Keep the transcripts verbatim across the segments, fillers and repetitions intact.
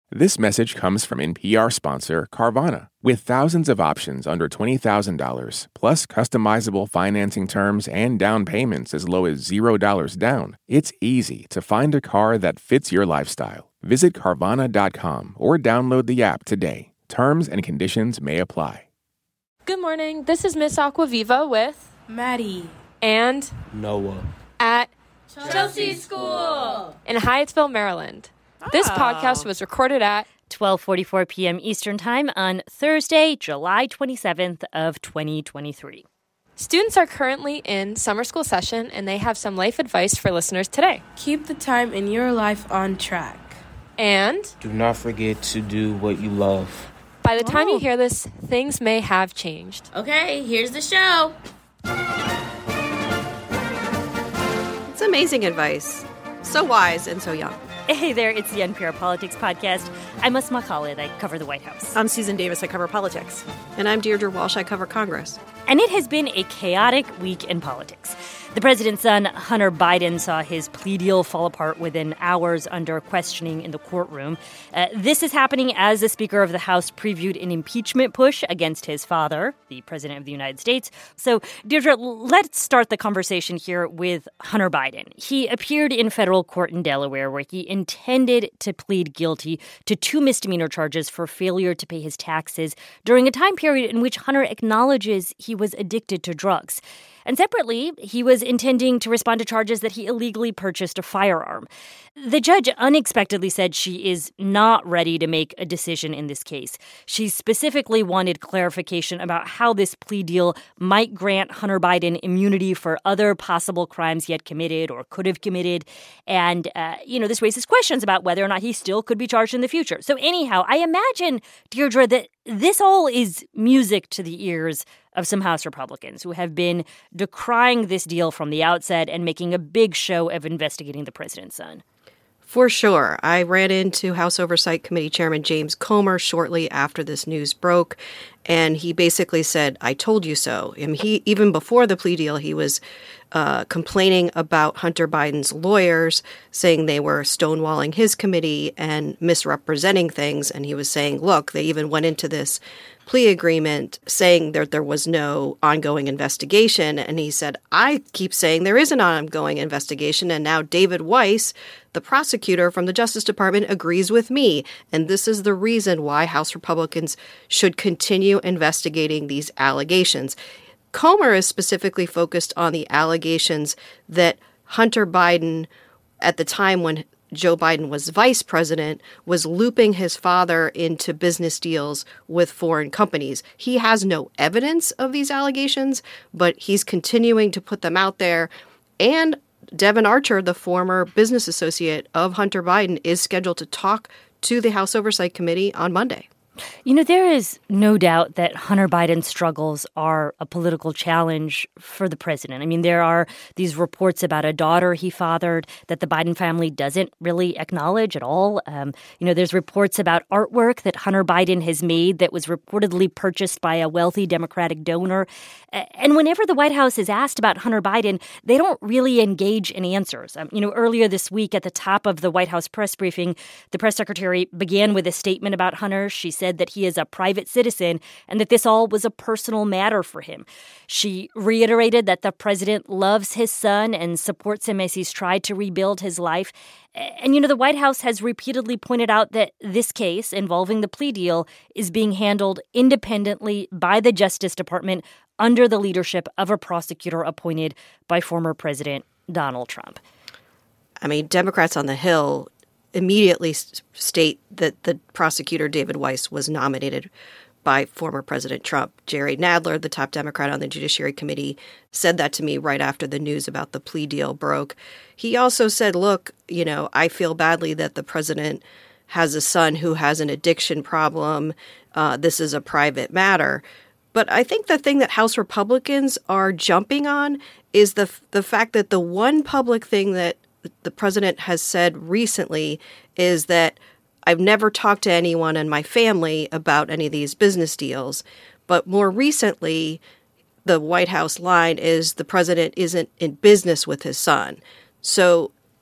This message comes from N P R sponsor Carvana. With thousands of options under twenty thousand dollars, plus customizable financing terms and down payments as low as zero dollars down, it's easy to find a car that fits your lifestyle. Visit Carvana dot com or download the app today. Terms and conditions may apply. Good morning. This is Miss Aquaviva with Maddie and Noah at Chelsea School in Hyattsville, Maryland. This podcast was recorded at twelve forty-four p.m. Eastern Time on Thursday, July twenty-seventh of twenty twenty-three. Students are currently in summer school session, and they have some life advice for listeners today. Keep the time in your life on track. And do not forget to do what you love. By the time Oh. you hear this, things may have changed. Okay, here's the show. It's amazing advice. So wise and so young. Hey there, it's the N P R Politics Podcast. I'm Asma Khalid. I cover the White House. I'm Susan Davis. I cover politics. And I'm Deirdre Walsh. I cover Congress. And it has been a chaotic week in politics. The president's son, Hunter Biden, saw his plea deal fall apart within hours under questioning in the courtroom. Uh, this is happening as the Speaker of the House previewed an impeachment push against his father, the President of the United States. So, Deirdre, let's start the conversation here with Hunter Biden. He appeared in federal court in Delaware where he intended to plead guilty to two misdemeanor charges for failure to pay his taxes during a time period in which Hunter acknowledges he was addicted to drugs. And separately, he was intending to respond to charges that he illegally purchased a firearm. The judge unexpectedly said she is not ready to make a decision in this case. She specifically wanted clarification about how this plea deal might grant Hunter Biden immunity for other possible crimes he had committed or could have committed. And, uh, you know, this raises questions about whether or not he still could be charged in the future. So anyhow, I imagine, Deirdre, that this all is music to the ears of some House Republicans who have been decrying this deal from the outset and making a big show of investigating the president's son. For sure. I ran into House Oversight Committee Chairman James Comer shortly after this news broke, and he basically said, I told you so. And he, even before the plea deal, he was uh, complaining about Hunter Biden's lawyers, saying they were stonewalling his committee and misrepresenting things. And he was saying, look, they even went into this plea agreement saying that there was no ongoing investigation. And he said, I keep saying there is an ongoing investigation. And now David Weiss, the prosecutor from the Justice Department, agrees with me. And this is the reason why House Republicans should continue investigating these allegations. Comer is specifically focused on the allegations that Hunter Biden, at the time when Joe Biden was vice president, was looping his father into business deals with foreign companies. He has no evidence of these allegations, but he's continuing to put them out there. And Devon Archer, the former business associate of Hunter Biden, is scheduled to talk to the House Oversight Committee on Monday. You know, there is no doubt that Hunter Biden's struggles are a political challenge for the president. I mean, there are these reports about a daughter he fathered that the Biden family doesn't really acknowledge at all. Um, you know, there's reports about artwork that Hunter Biden has made that was reportedly purchased by a wealthy Democratic donor. And whenever the White House is asked about Hunter Biden, they don't really engage in answers. Um, you know, earlier this week at the top of the White House press briefing, the press secretary began with a statement about Hunter. She said that he is a private citizen and that this all was a personal matter for him. She reiterated that the president loves his son and supports him as he's tried to rebuild his life. And, you know, the White House has repeatedly pointed out that this case involving the plea deal is being handled independently by the Justice Department under the leadership of a prosecutor appointed by former President Donald Trump. I mean, Democrats on the Hill immediately state that the prosecutor, David Weiss, was nominated by former President Trump. Jerry Nadler, the top Democrat on the Judiciary Committee, said that to me right after the news about the plea deal broke. He also said, look, you know, I feel badly that the president has a son who has an addiction problem. Uh, this is a private matter. But I think the thing that House Republicans are jumping on is the the fact that the one public thing that the president has said recently is that I've never talked to anyone in my family about any of these business deals. But more recently, the White House line is the president isn't in business with his son. So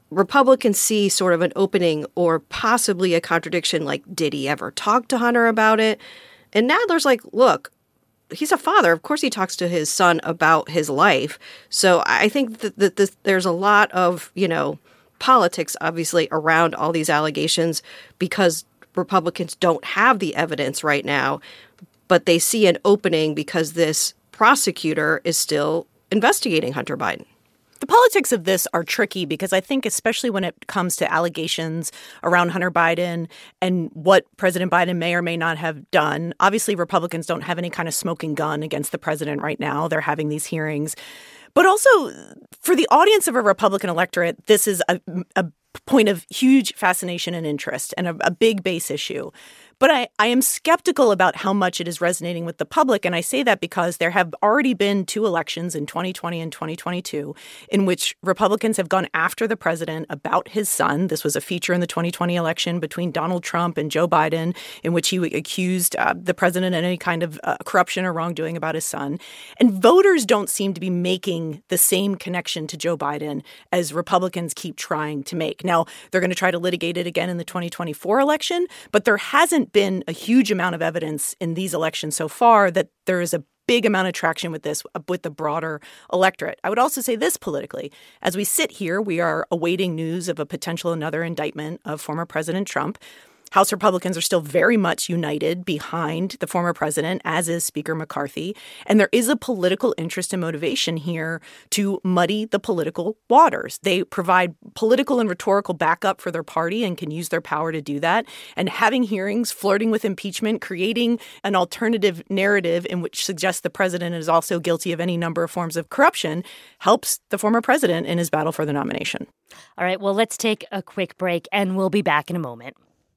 Republicans see sort of an opening or possibly a contradiction, like, did he ever talk to Hunter about it? And Nadler's like, look, he's a father. Of course he talks to his son about his life. So I think that, that this, there's a lot of, you know, politics, obviously, around all these allegations because Republicans don't have the evidence right now, but they see an opening because this prosecutor is still investigating Hunter Biden. The politics of this are tricky because I think especially when it comes to allegations around Hunter Biden and what President Biden may or may not have done, obviously Republicans don't have any kind of smoking gun against the president right now. They're having these hearings. But also for the audience of a Republican electorate, this is a, a point of huge fascination and interest and a, a big base issue. But I, I am skeptical about how much it is resonating with the public. And I say that because there have already been two elections in twenty twenty and twenty twenty-two in which Republicans have gone after the president about his son. This was a feature in the twenty twenty election between Donald Trump and Joe Biden, in which he accused uh, the president of any kind of uh, corruption or wrongdoing about his son. And voters don't seem to be making the same connection to Joe Biden as Republicans keep trying to make. Now, they're going to try to litigate it again in the twenty twenty-four election, but there hasn't been a huge amount of evidence in these elections so far that there is a big amount of traction with this, with the broader electorate. I would also say this politically. As we sit here, we are awaiting news of a potential another indictment of former President Trump. House Republicans are still very much united behind the former president, as is Speaker McCarthy. And there is a political interest and motivation here to muddy the political waters. They provide political and rhetorical backup for their party and can use their power to do that. And having hearings, flirting with impeachment, creating an alternative narrative in which suggests the president is also guilty of any number of forms of corruption helps the former president in his battle for the nomination. All right, well, let's take a quick break and we'll be back in a moment.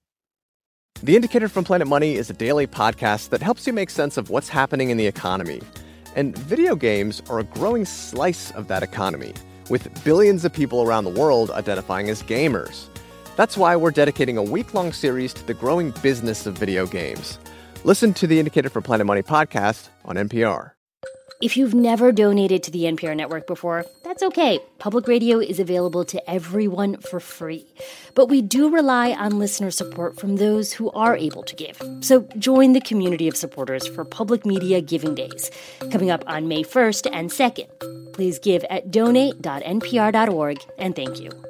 The Indicator from Planet Money is a daily podcast that helps you make sense of what's happening in the economy. And video games are a growing slice of that economy, with billions of people around the world identifying as gamers. That's why we're dedicating a week-long series to the growing business of video games. Listen to the Indicator from Planet Money podcast on N P R. If you've never donated to the N P R network before, that's okay. Public radio is available to everyone for free. But we do rely on listener support from those who are able to give. So join the community of supporters for Public Media Giving Days, coming up on May first and second. Please give at donate dot N P R dot org, and thank you.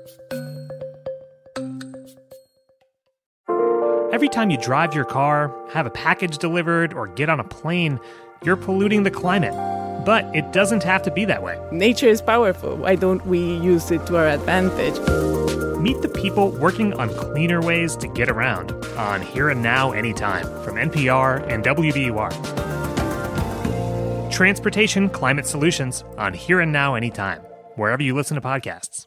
Every time you drive your car, have a package delivered, or get on a plane, you're polluting the climate. But it doesn't have to be that way. Nature is powerful. Why don't we use it to our advantage? Meet the people working on cleaner ways to get around on Here and Now Anytime from N P R and W B U R. Transportation Climate Solutions on Here and Now Anytime, wherever you listen to podcasts.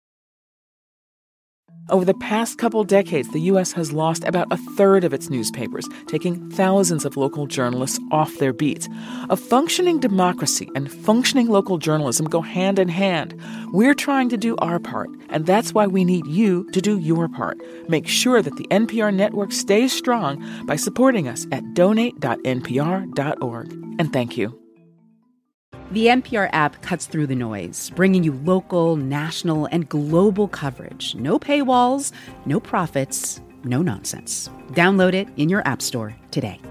Over the past couple decades, the U S has lost about a third of its newspapers, taking thousands of local journalists off their beats. A functioning democracy and functioning local journalism go hand in hand. We're trying to do our part, and that's why we need you to do your part. Make sure that the N P R network stays strong by supporting us at donate dot N P R dot org. And thank you. The N P R app cuts through the noise, bringing you local, national, and global coverage. No paywalls, no profits, no nonsense. Download it in your app store today.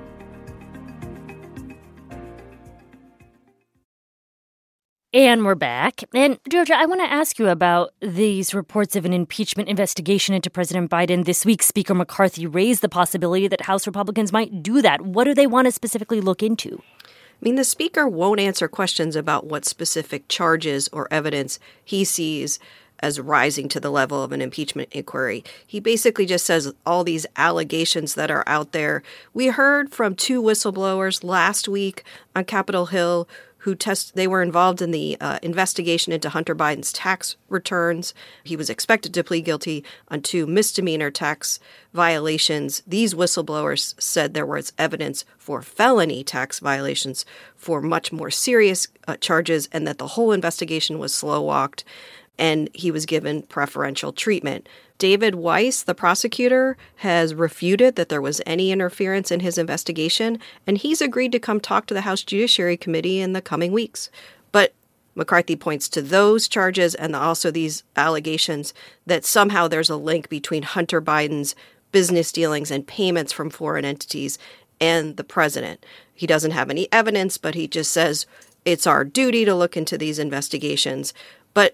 And we're back. And, Georgia, I want to ask you about these reports of an impeachment investigation into President Biden. This week, Speaker McCarthy raised the possibility that House Republicans might do that. What do they want to specifically look into? I mean, the speaker won't answer questions about what specific charges or evidence he sees as rising to the level of an impeachment inquiry. He basically just says all these allegations that are out there. We heard from two whistleblowers last week on Capitol Hill who test they were involved in the uh, investigation into Hunter Biden's tax returns. He was expected to plead guilty on two misdemeanor tax violations. These whistleblowers said there was evidence for felony tax violations for much more serious uh, charges, and that the whole investigation was slow-walked, and he was given preferential treatment. David Weiss, the prosecutor, has refuted that there was any interference in his investigation, and he's agreed to come talk to the House Judiciary Committee in the coming weeks. But McCarthy points to those charges and also these allegations that somehow there's a link between Hunter Biden's business dealings and payments from foreign entities and the president. He doesn't have any evidence, but he just says it's our duty to look into these investigations. But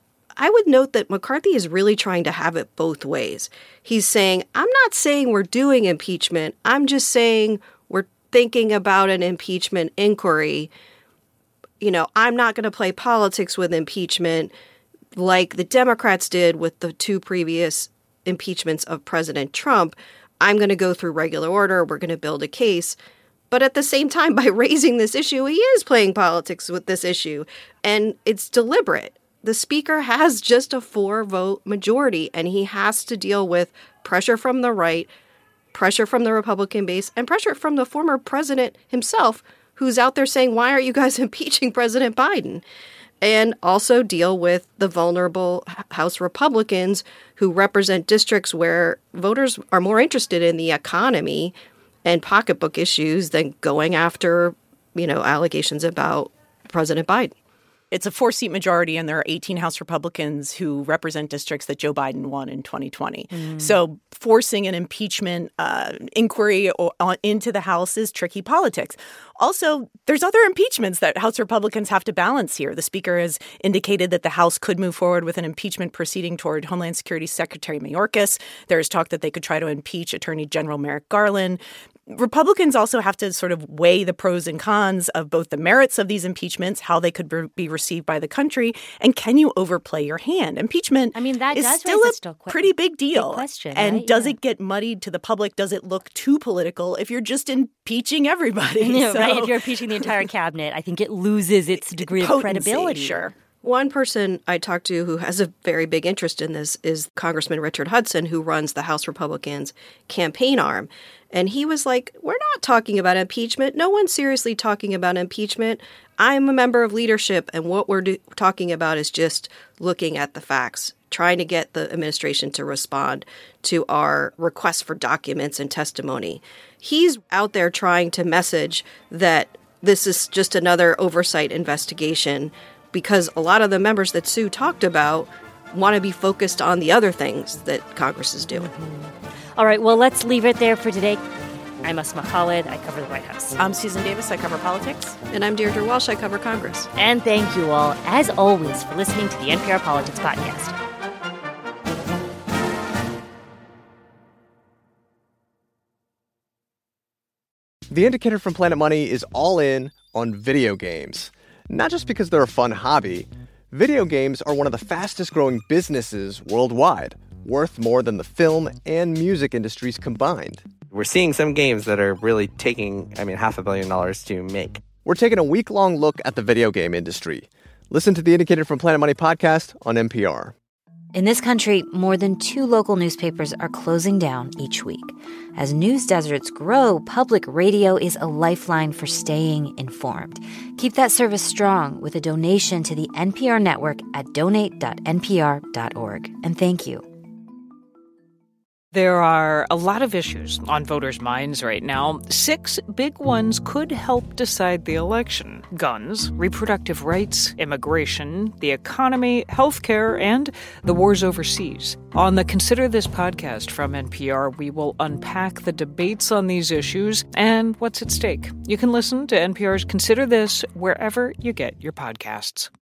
I would note that McCarthy is really trying to have it both ways. He's saying, I'm not saying we're doing impeachment. I'm just saying we're thinking about an impeachment inquiry. You know, I'm not going to play politics with impeachment like the Democrats did with the two previous impeachments of President Trump. I'm going to go through regular order. We're going to build a case. But at the same time, by raising this issue, he is playing politics with this issue. And it's deliberate. The speaker has just a four-vote majority, and he has to deal with pressure from the right, pressure from the Republican base, and pressure from the former president himself, who's out there saying, why are you guys impeaching President Biden? And also deal with the vulnerable House Republicans who represent districts where voters are more interested in the economy and pocketbook issues than going after, you know, allegations about President Biden. It's a four-seat majority, and there are eighteen House Republicans who represent districts that Joe Biden won in twenty twenty. Mm. So forcing an impeachment uh, inquiry or, uh, into the House is tricky politics. Also, there's other impeachments that House Republicans have to balance here. The Speaker has indicated that the House could move forward with an impeachment proceeding toward Homeland Security Secretary Mayorkas. There's talk that they could try to impeach Attorney General Merrick Garland. Republicans also have to sort of weigh the pros and cons of both the merits of these impeachments, how they could be received by the country, and can you overplay your hand? Impeachment I mean, that is does still raise a a qu- pretty big deal. Big question, and right? does yeah. it get muddied to the public? Does it look too political if you're just impeaching everybody? Yeah, so, right. If you're impeaching the entire cabinet, I think it loses its degree of potency, credibility. Sure. One person I talked to who has a very big interest in this is Congressman Richard Hudson, who runs the House Republicans' campaign arm. And he was like, we're not talking about impeachment. No one's seriously talking about impeachment. I'm a member of leadership, and what we're do- talking about is just looking at the facts, trying to get the administration to respond to our requests for documents and testimony. He's out there trying to message that this is just another oversight investigation, because a lot of the members that Sue talked about want to be focused on the other things that Congress is doing. Mm-hmm. All right, well, let's leave it there for today. I'm Asma Khalid. I cover the White House. I'm Susan Davis. I cover politics. And I'm Deirdre Walsh. I cover Congress. And thank you all, as always, for listening to the N P R Politics Podcast. The Indicator from Planet Money is all in on video games. Not just because they're a fun hobby. Video games are one of the fastest growing businesses worldwide, worth more than the film and music industries combined. We're seeing some games that are really taking, I mean, half a billion dollars to make. We're taking a week-long look at the video game industry. Listen to the Indicator from Planet Money podcast on N P R. In this country, more than two local newspapers are closing down each week. As news deserts grow, public radio is a lifeline for staying informed. Keep that service strong with a donation to the N P R network at donate dot n p r dot org. And thank you. There are a lot of issues on voters' minds right now. Six big ones could help decide the election: guns, reproductive rights, immigration, the economy, healthcare, and the wars overseas. On the Consider This podcast from N P R, we will unpack the debates on these issues and what's at stake. You can listen to N P R's Consider This wherever you get your podcasts.